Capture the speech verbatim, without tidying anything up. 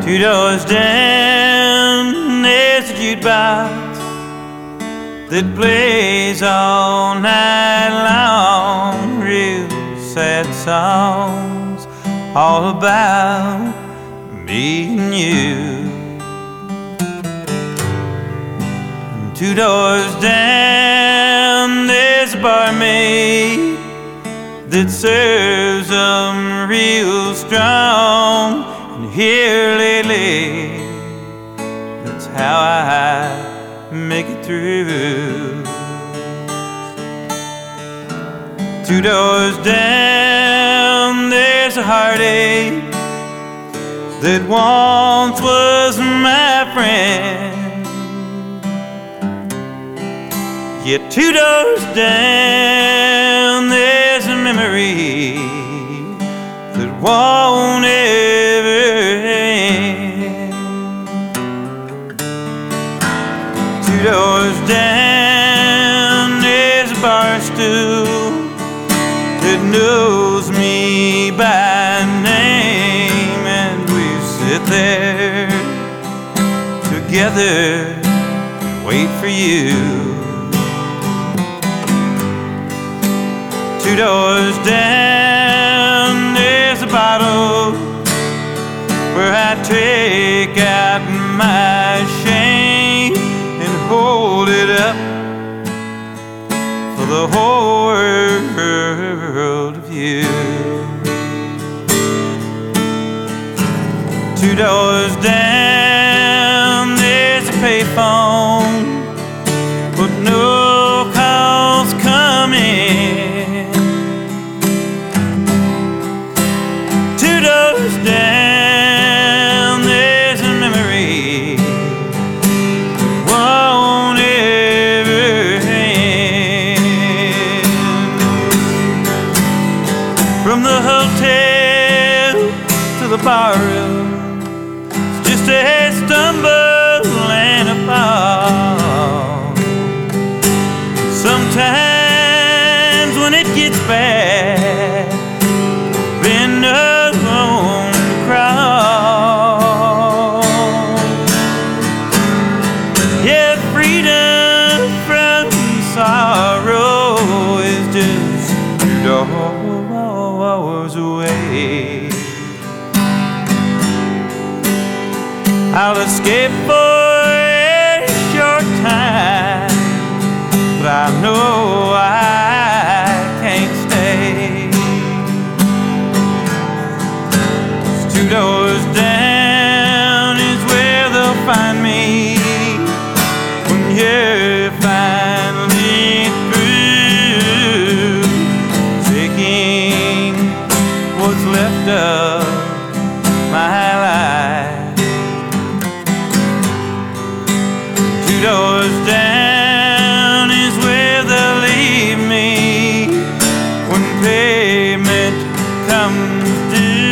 Two doors down, there's a jukebox that plays all night long, real sad songs all about me and you. And two doors down, there's a barmaid that serves them real strong. And here lately, that's how I make it through. Two doors down, there's a heartache that once was my friend. Yet two doors down, there's a memory that won't ever end. Two doors down, there's a bar stool that knows me by name, and we sit there together and wait for you. Two doors down, there's a bottle where I take out my shame and hold it up for the whole world of you. Two doors down, there's a payphone, but no calls coming. Two doors down, there's a memory that won't ever end. From the hotel to the bar room, it's just a stumble and a fall. Sometimes when it gets bad, been alone to crawl. Yeah, freedom from sorrow is just two doors away. I'll escape for a short time, but I know I can't stay. Two doors down is where they'll find me when you're finally through taking what's left of my life. Two doors down is where they'll leave me when payment comes due.